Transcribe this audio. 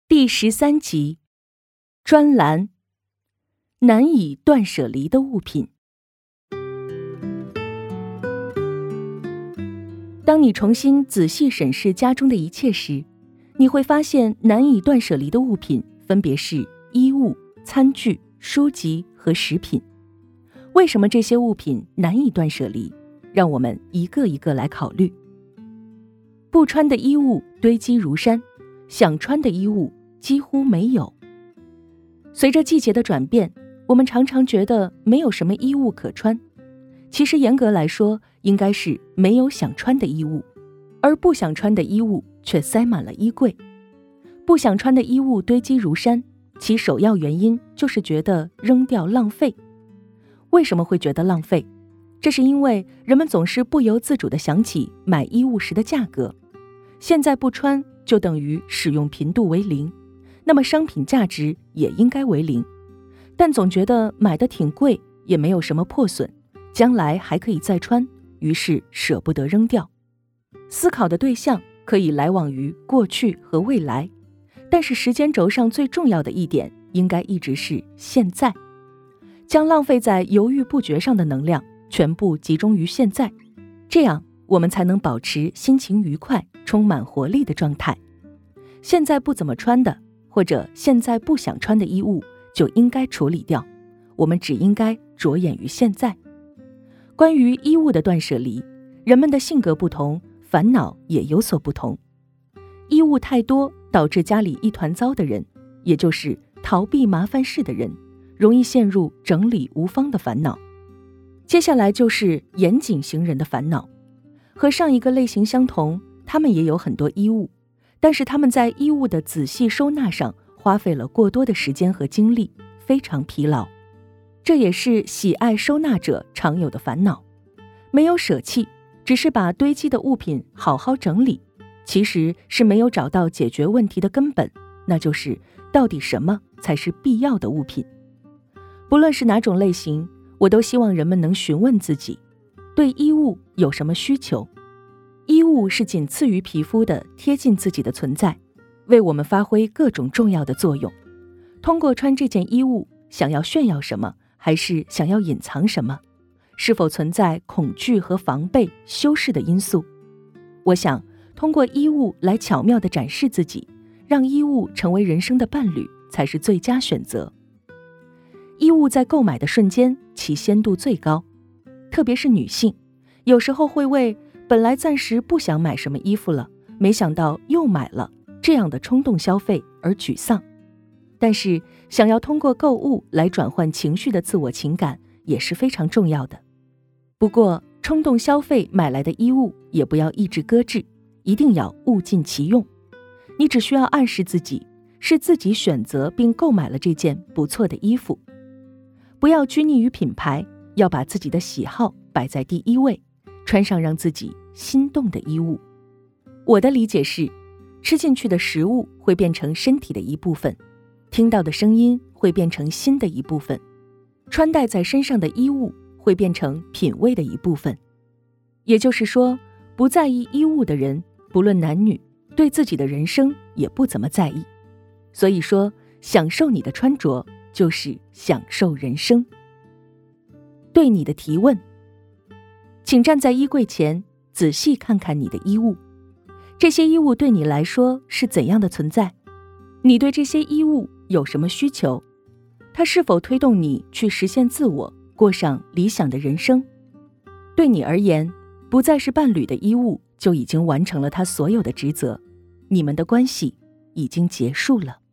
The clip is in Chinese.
第13集，专栏：难以断舍离的物品。当你重新仔细审视家中的一切时，你会发现难以断舍离的物品分别是衣物、餐具、书籍和食品。为什么这些物品难以断舍离？让我们一个一个来考虑。不穿的衣物堆积如山，想穿的衣物几乎没有。随着季节的转变，我们常常觉得没有什么衣物可穿，其实严格来说，应该是没有想穿的衣物，而不想穿的衣物却塞满了衣柜。不想穿的衣物堆积如山，其首要原因就是觉得扔掉浪费。为什么会觉得浪费？这是因为人们总是不由自主地想起买衣物时的价格，现在不穿就等于使用频度为0，那么商品价值也应该为0，但总觉得买得挺贵，也没有什么破损，将来还可以再穿，于是舍不得扔掉。思考的对象可以来往于过去和未来，但是时间轴上最重要的一点应该一直是现在，将浪费在犹豫不决上的能量全部集中于现在，这样我们才能保持心情愉快、充满活力的状态。现在不怎么穿的，或者现在不想穿的衣物就应该处理掉，我们只应该着眼于现在。关于衣物的断舍离，人们的性格不同，烦恼也有所不同。衣物太多导致家里一团糟的人，也就是逃避麻烦事的人，容易陷入整理无方的烦恼。接下来就是严谨型人的烦恼，和上一个类型相同，他们也有很多衣物，但是他们在衣物的仔细收纳上花费了过多的时间和精力，非常疲劳。这也是喜爱收纳者常有的烦恼。没有舍弃，只是把堆积的物品好好整理，其实是没有找到解决问题的根本，那就是到底什么才是必要的物品。不论是哪种类型，我都希望人们能询问自己，对衣物有什么需求？衣物是仅次于皮肤的贴近自己的存在，为我们发挥各种重要的作用。通过穿这件衣物，想要炫耀什么，还是想要隐藏什么？是否存在恐惧和防备、修饰的因素？我想，通过衣物来巧妙地展示自己，让衣物成为人生的伴侣，才是最佳选择。衣物在购买的瞬间，其鲜度最高，特别是女性，有时候会为本来暂时不想买什么衣服了，没想到又买了这样的冲动消费而沮丧。但是想要通过购物来转换情绪的自我情感也是非常重要的。不过冲动消费买来的衣物也不要一直搁置，一定要物尽其用。你只需要暗示自己是自己选择并购买了这件不错的衣服。不要拘泥于品牌，要把自己的喜好摆在第一位，穿上让自己心动的衣物。我的理解是，吃进去的食物会变成身体的一部分，听到的声音会变成心的一部分，穿戴在身上的衣物会变成品味的一部分。也就是说，不在意衣物的人，不论男女，对自己的人生也不怎么在意。所以说，享受你的穿着，就是享受人生。对你的提问，请站在衣柜前，仔细看看你的衣物。这些衣物对你来说是怎样的存在？你对这些衣物有什么需求？它是否推动你去实现自我，过上理想的人生？对你而言，不再是伴侣的衣物就已经完成了他所有的职责，你们的关系已经结束了。